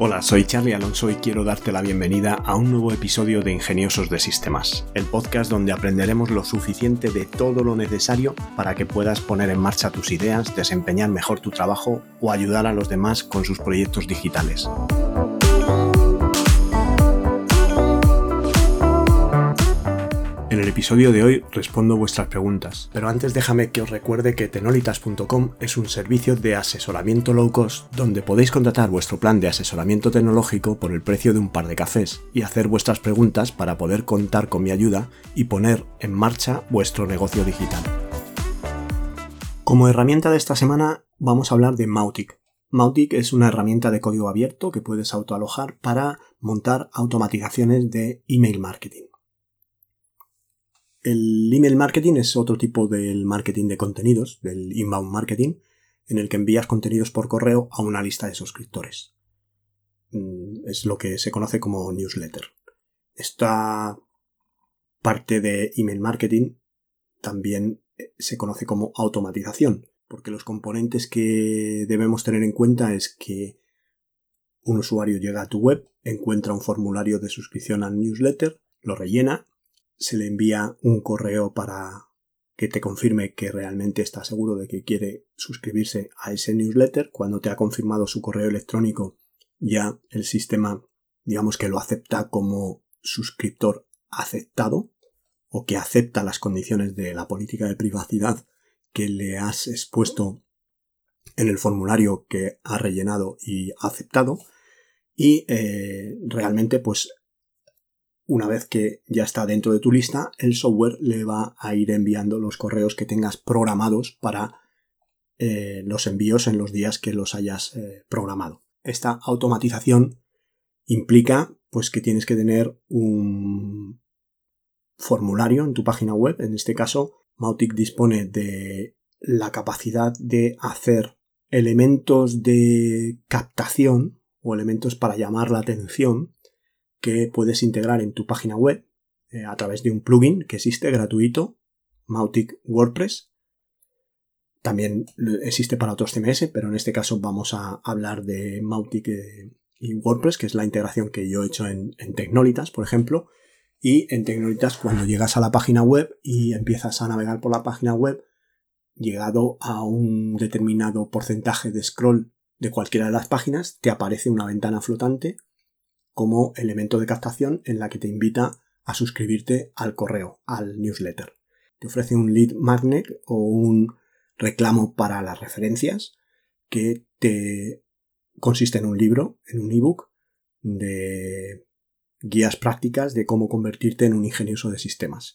Hola, soy Charlie Alonso y quiero darte la bienvenida a un nuevo episodio de Ingeniosos de Sistemas, el podcast donde aprenderemos lo suficiente de todo lo necesario para que puedas poner en marcha tus ideas, desempeñar mejor tu trabajo o ayudar a los demás con sus proyectos digitales. En el episodio de hoy respondo vuestras preguntas, pero antes déjame que os recuerde que Tenolitas.com es un servicio de asesoramiento low cost donde podéis contratar vuestro plan de asesoramiento tecnológico por el precio de un par de cafés y hacer vuestras preguntas para poder contar con mi ayuda y poner en marcha vuestro negocio digital. Como herramienta de esta semana vamos a hablar de Mautic. Mautic es una herramienta de código abierto que puedes autoalojar para montar automatizaciones de email marketing. El email marketing es otro tipo del marketing de contenidos, del inbound marketing, en el que envías contenidos por correo a una lista de suscriptores. Es lo que se conoce como newsletter. Esta parte de email marketing también se conoce como automatización, porque los componentes que debemos tener en cuenta es que un usuario llega a tu web, encuentra un formulario de suscripción al newsletter, lo rellena, se le envía un correo para que te confirme que realmente está seguro de que quiere suscribirse a ese newsletter. Cuando te ha confirmado su correo electrónico, ya el sistema, digamos que lo acepta como suscriptor aceptado o que acepta las condiciones de la política de privacidad que le has expuesto en el formulario que ha rellenado y aceptado. Y realmente, pues, una vez que ya está dentro de tu lista, el software le va a ir enviando los correos que tengas programados para los envíos en los días que los hayas programado. Esta automatización implica pues que tienes que tener un formulario en tu página web. En este caso, Mautic dispone de la capacidad de hacer elementos de captación o elementos para llamar la atención que puedes integrar en tu página web a través de un plugin que existe gratuito, Mautic WordPress. También existe para otros CMS, pero en este caso vamos a hablar de Mautic y WordPress, que es la integración que yo he hecho en Tenolitas, por ejemplo. Y en Tenolitas, cuando llegas a la página web y empiezas a navegar por la página web, llegado a un determinado porcentaje de scroll de cualquiera de las páginas, te aparece una ventana flotante como elemento de captación en la que te invita a suscribirte al correo, al newsletter. Te ofrece un lead magnet o un reclamo para las referencias que consiste en un libro, en un ebook de guías prácticas de cómo convertirte en un ingenioso de sistemas.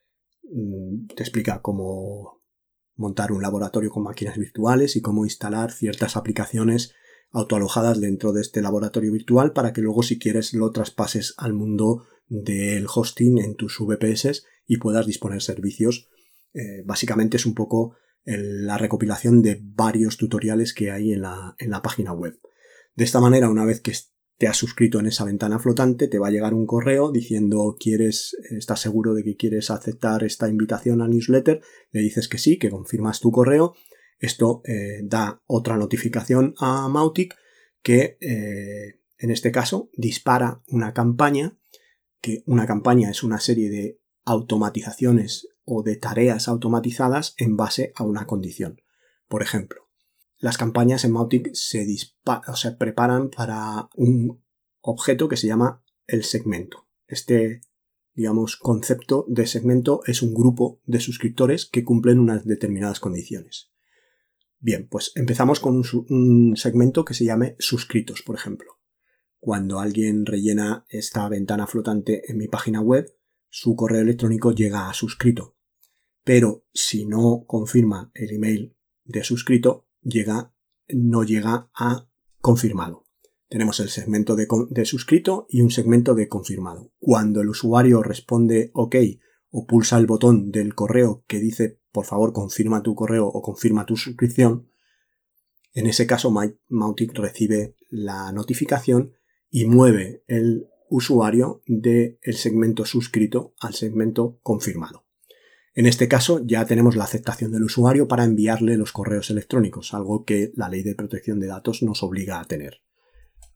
Te explica cómo montar un laboratorio con máquinas virtuales y cómo instalar ciertas aplicaciones autoalojadas dentro de este laboratorio virtual para que luego, si quieres, lo traspases al mundo del hosting en tus VPS y puedas disponer servicios. Básicamente es un poco la recopilación de varios tutoriales que hay en la página web. De esta manera, una vez que te has suscrito en esa ventana flotante, te va a llegar un correo diciendo estás seguro de que quieres aceptar esta invitación al newsletter, le dices que sí, que confirmas tu correo. Esto da otra notificación a Mautic que en este caso dispara una campaña, que una campaña es una serie de automatizaciones o de tareas automatizadas en base a una condición. Por ejemplo, las campañas en Mautic se preparan para un objeto que se llama el segmento. Este, digamos, concepto de segmento es un grupo de suscriptores que cumplen unas determinadas condiciones. Bien, pues empezamos con un segmento que se llame suscritos, por ejemplo. Cuando alguien rellena esta ventana flotante en mi página web, su correo electrónico llega a suscrito. Pero si no confirma el email de suscrito, no llega a confirmado. Tenemos el segmento de suscrito y un segmento de confirmado. Cuando el usuario responde OK o pulsa el botón del correo que dice por favor confirma tu correo o confirma tu suscripción, en ese caso Mautic recibe la notificación y mueve el usuario del segmento suscrito al segmento confirmado. En este caso ya tenemos la aceptación del usuario para enviarle los correos electrónicos, algo que la Ley de Protección de Datos nos obliga a tener.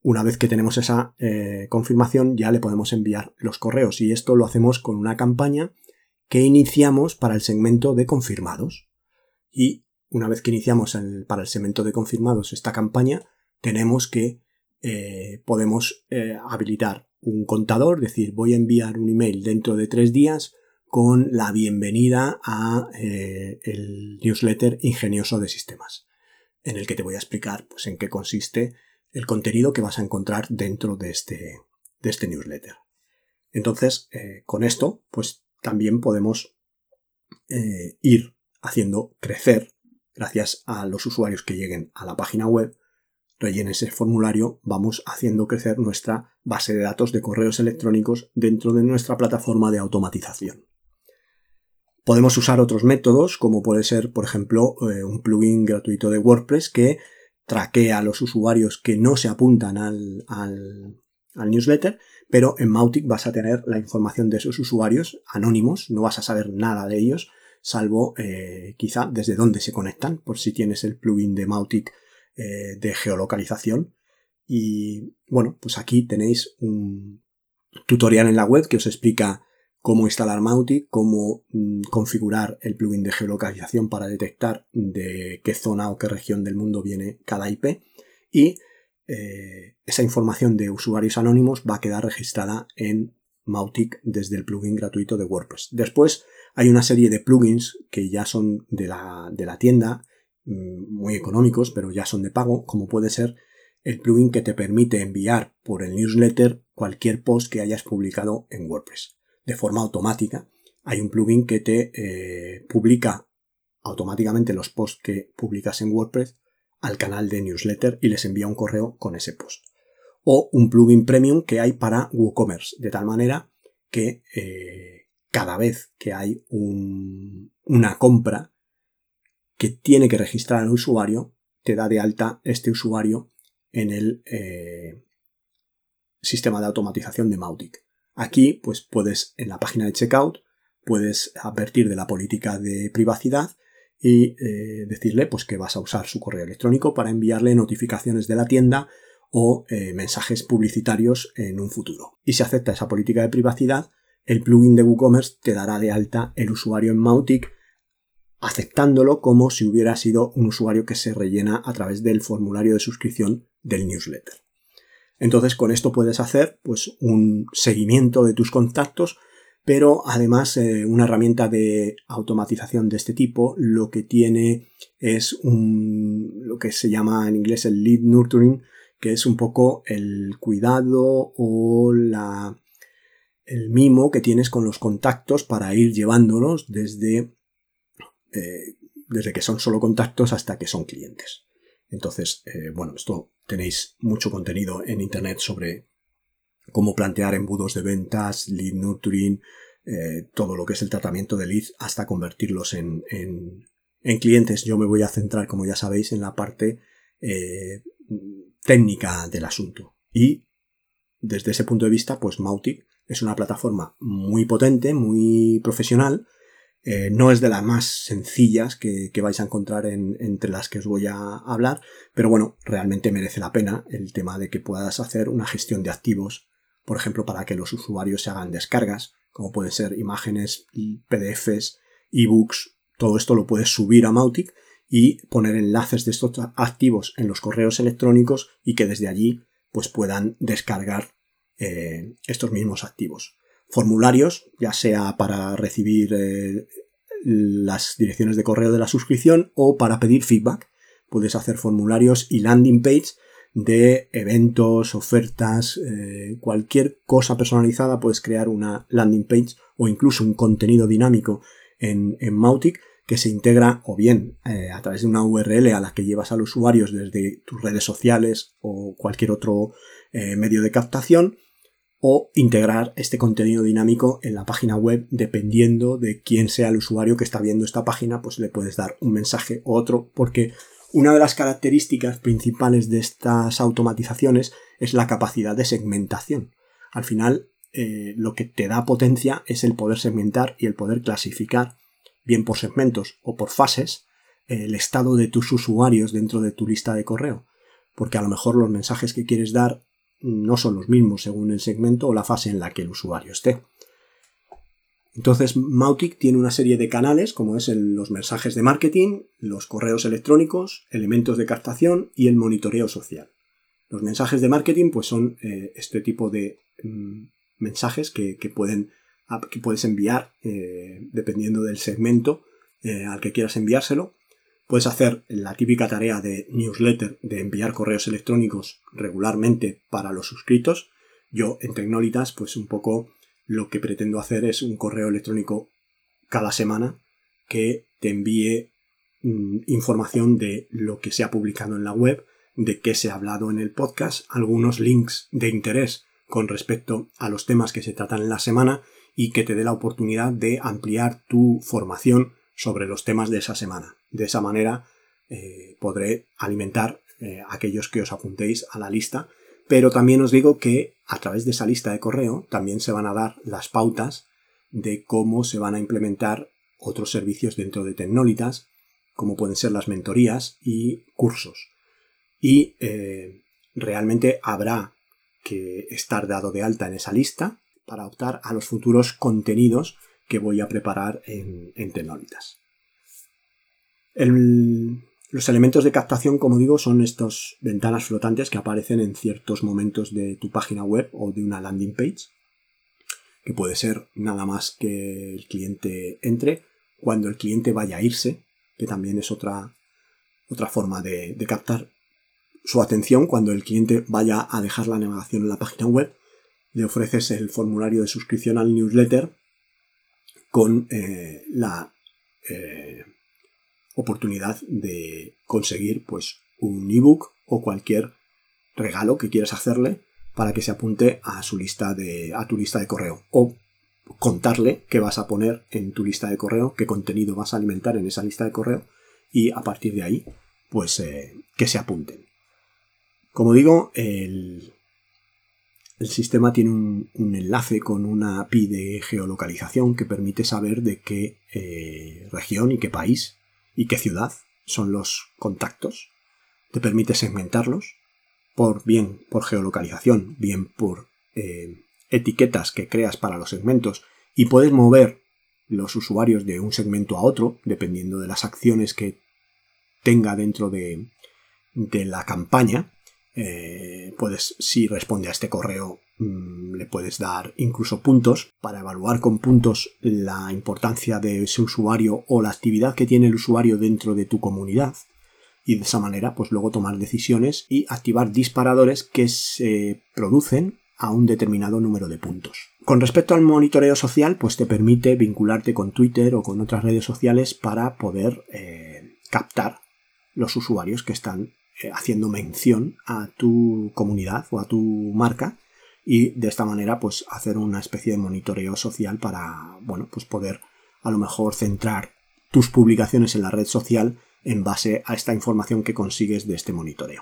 una vez que tenemos esa confirmación, ya le podemos enviar los correos, y esto lo hacemos con una campaña que iniciamos para el segmento de confirmados. Y una vez que iniciamos para el segmento de confirmados esta campaña, tenemos que podemos habilitar un contador, es decir, voy a enviar un email dentro de 3 días con la bienvenida a el newsletter Ingenioso de Sistemas, en el que te voy a explicar pues, en qué consiste el contenido que vas a encontrar dentro de este newsletter. Entonces, con esto, pues también podemos ir haciendo crecer, gracias a los usuarios que lleguen a la página web, rellenen ese formulario, vamos haciendo crecer nuestra base de datos de correos electrónicos dentro de nuestra plataforma de automatización. Podemos usar otros métodos, como puede ser, por ejemplo, un plugin gratuito de WordPress que traquea a los usuarios que no se apuntan al newsletter, pero en Mautic vas a tener la información de esos usuarios anónimos, no vas a saber nada de ellos, salvo quizá desde dónde se conectan, por si tienes el plugin de Mautic de geolocalización. Y bueno, pues aquí tenéis un tutorial en la web que os explica cómo instalar Mautic, cómo configurar el plugin de geolocalización para detectar de qué zona o qué región del mundo viene cada IP, y esa información de usuarios anónimos va a quedar registrada en Mautic desde el plugin gratuito de WordPress. Después hay una serie de plugins que ya son de la tienda, muy económicos, pero ya son de pago, como puede ser el plugin que te permite enviar por el newsletter cualquier post que hayas publicado en WordPress. De forma automática, hay un plugin que te publica automáticamente los posts que publicas en WordPress al canal de newsletter y les envía un correo con ese post. O un plugin premium que hay para WooCommerce, de tal manera que cada vez que hay una compra que tiene que registrar al usuario, te da de alta este usuario en el sistema de automatización de Mautic. Aquí, pues puedes, en la página de checkout, puedes advertir de la política de privacidad y decirle pues, que vas a usar su correo electrónico para enviarle notificaciones de la tienda o mensajes publicitarios en un futuro. Y si acepta esa política de privacidad, el plugin de WooCommerce te dará de alta el usuario en Mautic, aceptándolo como si hubiera sido un usuario que se rellena a través del formulario de suscripción del newsletter. Entonces, con esto puedes hacer pues, un seguimiento de tus contactos, pero además una herramienta de automatización de este tipo lo que tiene es lo que se llama en inglés el lead nurturing, que es un poco el cuidado o el mimo que tienes con los contactos para ir llevándolos desde que son solo contactos hasta que son clientes. Entonces, bueno, esto tenéis mucho contenido en internet sobre cómo plantear embudos de ventas, lead nurturing, todo lo que es el tratamiento de leads hasta convertirlos en clientes. Yo me voy a centrar, como ya sabéis, en la parte técnica del asunto. Y desde ese punto de vista, pues Mautic es una plataforma muy potente, muy profesional. No es de las más sencillas que vais a encontrar entre las que os voy a hablar, pero bueno, realmente merece la pena el tema de que puedas hacer una gestión de activos, por ejemplo, para que los usuarios se hagan descargas, como pueden ser imágenes, PDFs, ebooks, todo esto lo puedes subir a Mautic y poner enlaces de estos activos en los correos electrónicos y que desde allí pues puedan descargar estos mismos activos. Formularios, ya sea para recibir las direcciones de correo de la suscripción o para pedir feedback. Puedes hacer formularios y landing page de eventos, ofertas, cualquier cosa personalizada. Puedes crear una landing page o incluso un contenido dinámico en Mautic que se integra o bien a través de una URL a la que llevas a los usuarios desde tus redes sociales o cualquier otro medio de captación, o integrar este contenido dinámico en la página web. Dependiendo de quién sea el usuario que está viendo esta página, pues le puedes dar un mensaje u otro, porque una de las características principales de estas automatizaciones es la capacidad de segmentación. Al final, lo que te da potencia es el poder segmentar y el poder clasificar, bien por segmentos o por fases, el estado de tus usuarios dentro de tu lista de correo, porque a lo mejor los mensajes que quieres dar no son los mismos según el segmento o la fase en la que el usuario esté. Entonces, Mautic tiene una serie de canales, como es los mensajes de marketing, los correos electrónicos, elementos de captación y el monitoreo social. Los mensajes de marketing pues son este tipo de mensajes que puedes enviar dependiendo del segmento al que quieras enviárselo. Puedes hacer la típica tarea de newsletter, de enviar correos electrónicos regularmente para los suscritos. Yo en Tecnolitas pues un poco lo que pretendo hacer es un correo electrónico cada semana que te envíe información de lo que se ha publicado en la web, de qué se ha hablado en el podcast, algunos links de interés con respecto a los temas que se tratan en la semana y que te dé la oportunidad de ampliar tu formación sobre los temas de esa semana. De esa manera podré alimentar a aquellos que os apuntéis a la lista, pero también os digo que a través de esa lista de correo también se van a dar las pautas de cómo se van a implementar otros servicios dentro de Tecnolitas, como pueden ser las mentorías y cursos. Y realmente habrá que estar dado de alta en esa lista para optar a los futuros contenidos que voy a preparar en Tecnolitas. Los elementos de captación, como digo, son estas ventanas flotantes que aparecen en ciertos momentos de tu página web o de una landing page, que puede ser nada más que el cliente entre, cuando el cliente vaya a irse, que también es otra forma de captar su atención. Cuando el cliente vaya a dejar la navegación en la página web, le ofreces el formulario de suscripción al newsletter con la oportunidad de conseguir pues un ebook o cualquier regalo que quieras hacerle para que se apunte a tu lista de correo, o contarle qué vas a poner en tu lista de correo, qué contenido vas a alimentar en esa lista de correo, y a partir de ahí pues que se apunten. Como digo, el sistema tiene un enlace con una API de geolocalización que permite saber de qué región y qué país y qué ciudad son los contactos. Te permite segmentarlos bien por geolocalización, bien por etiquetas que creas para los segmentos, y puedes mover los usuarios de un segmento a otro dependiendo de las acciones que tenga dentro de la campaña. Si responde a este correo, le puedes dar incluso puntos para evaluar con puntos la importancia de ese usuario o la actividad que tiene el usuario dentro de tu comunidad, y de esa manera pues luego tomar decisiones y activar disparadores que se producen a un determinado número de puntos. Con respecto al monitoreo social, pues te permite vincularte con Twitter o con otras redes sociales para poder captar los usuarios que están haciendo mención a tu comunidad o a tu marca, y de esta manera pues hacer una especie de monitoreo social para pues poder a lo mejor centrar tus publicaciones en la red social en base a esta información que consigues de este monitoreo.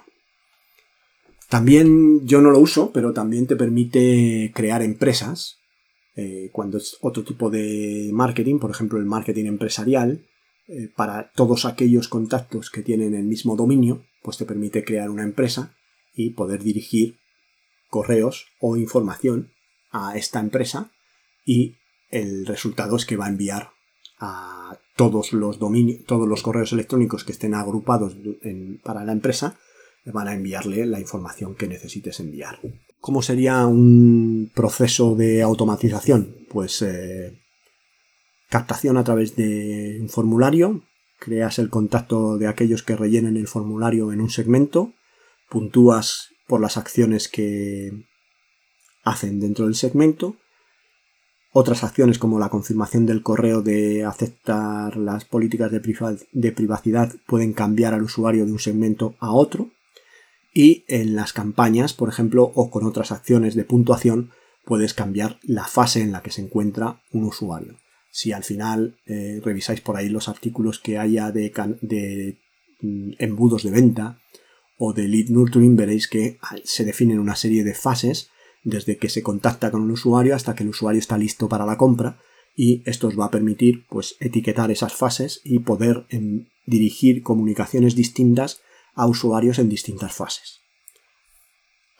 También yo no lo uso, pero también te permite crear empresas cuando es otro tipo de marketing, por ejemplo el marketing empresarial. Para todos aquellos contactos que tienen el mismo dominio, pues te permite crear una empresa y poder dirigir correos o información a esta empresa, y el resultado es que va a enviar a todos los correos electrónicos que estén agrupados para la empresa, van a enviarle la información que necesites enviar. ¿Cómo sería un proceso de automatización? Pues captación a través de un formulario, creas el contacto de aquellos que rellenen el formulario en un segmento, puntúas por las acciones que hacen dentro del segmento. Otras acciones como la confirmación del correo de aceptar las políticas de privacidad pueden cambiar al usuario de un segmento a otro. Y en las campañas, por ejemplo, o con otras acciones de puntuación, puedes cambiar la fase en la que se encuentra un usuario. Si al final revisáis por ahí los artículos que haya de embudos de venta o de lead nurturing, veréis que se definen una serie de fases desde que se contacta con un usuario hasta que el usuario está listo para la compra, y esto os va a permitir pues etiquetar esas fases y poder dirigir comunicaciones distintas a usuarios en distintas fases.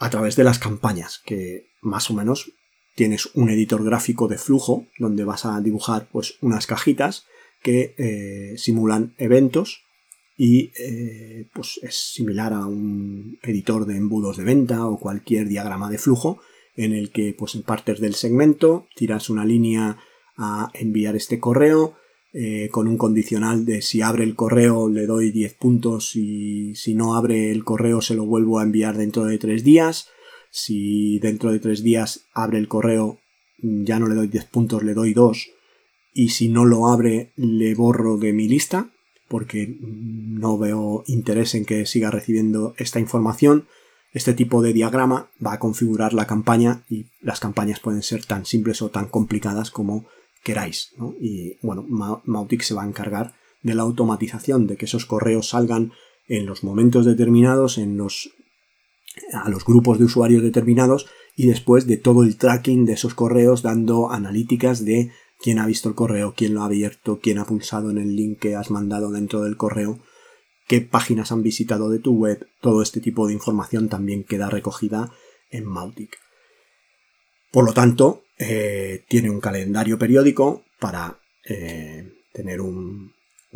a través de las campañas, que más o menos tienes un editor gráfico de flujo donde vas a dibujar pues unas cajitas que simulan eventos y pues es similar a un editor de embudos de venta o cualquier diagrama de flujo en el que pues partes del segmento, tiras una línea a enviar este correo con un condicional de si abre el correo le doy 10 puntos y si no abre el correo se lo vuelvo a enviar dentro de 3 días. Si dentro de 3 días abre el correo ya no le doy 10 puntos, le doy 2 y si no lo abre le borro de mi lista porque no veo interés en que siga recibiendo esta información. Este tipo de diagrama va a configurar la campaña y las campañas pueden ser tan simples o tan complicadas como queráis, ¿no? Y bueno, Mautic se va a encargar de la automatización, de que esos correos salgan en los momentos determinados, a los grupos de usuarios determinados y después de todo el tracking de esos correos dando analíticas de quién ha visto el correo, quién lo ha abierto, quién ha pulsado en el link que has mandado dentro del correo, qué páginas han visitado de tu web. Todo este tipo de información también queda recogida en Mautic. Por lo tanto, tiene un calendario periódico para tener un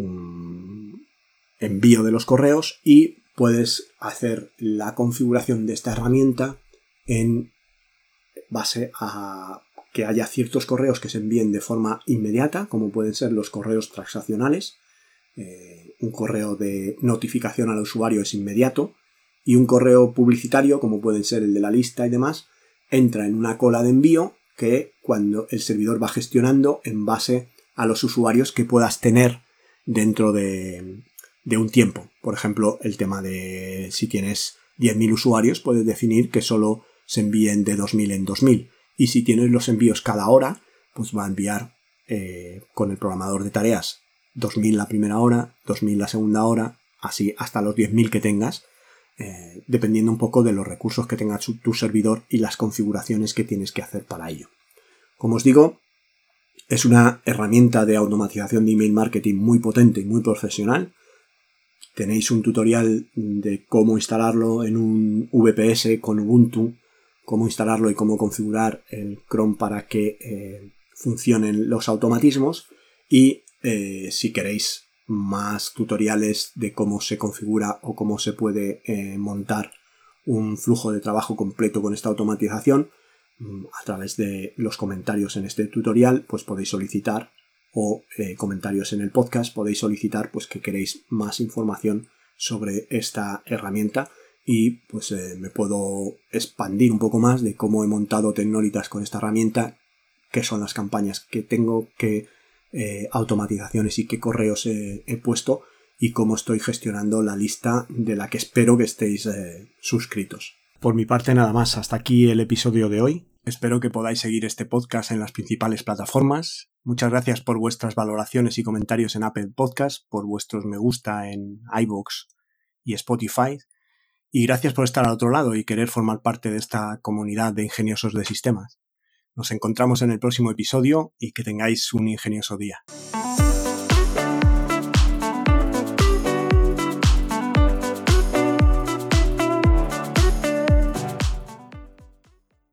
envío de los correos y puedes hacer la configuración de esta herramienta en base a que haya ciertos correos que se envíen de forma inmediata, como pueden ser los correos transaccionales. Un correo de notificación al usuario es inmediato y un correo publicitario, como pueden ser el de la lista y demás, entra en una cola de envío que cuando el servidor va gestionando en base a los usuarios que puedas tener dentro de un tiempo. Por ejemplo, el tema de si tienes 10.000 usuarios, puedes definir que solo se envíen de 2.000 en 2.000. Y si tienes los envíos cada hora, pues va a enviar con el programador de tareas 2.000 la primera hora, 2.000 la segunda hora, así hasta los 10.000 que tengas, dependiendo un poco de los recursos que tenga tu servidor y las configuraciones que tienes que hacer para ello. Como os digo, es una herramienta de automatización de email marketing muy potente y muy profesional. Tenéis un tutorial de cómo instalarlo en un VPS con Ubuntu, cómo instalarlo y cómo configurar el Chrome para que funcionen los automatismos y si queréis más tutoriales de cómo se configura o cómo se puede montar un flujo de trabajo completo con esta automatización, a través de los comentarios en este tutorial pues podéis solicitar o comentarios en el podcast podéis solicitar pues que queréis más información sobre esta herramienta y pues me puedo expandir un poco más de cómo he montado Tecnolitas con esta herramienta, qué son las campañas que tengo, qué automatizaciones y qué correos he puesto y cómo estoy gestionando la lista de la que espero que estéis suscritos. Por mi parte nada más, hasta aquí el episodio de hoy. Espero que podáis seguir este podcast en las principales plataformas. Muchas gracias por vuestras valoraciones y comentarios en Apple Podcast, por vuestros me gusta en iVoox y Spotify. Y gracias por estar al otro lado y querer formar parte de esta comunidad de ingeniosos de sistemas. Nos encontramos en el próximo episodio y que tengáis un ingenioso día.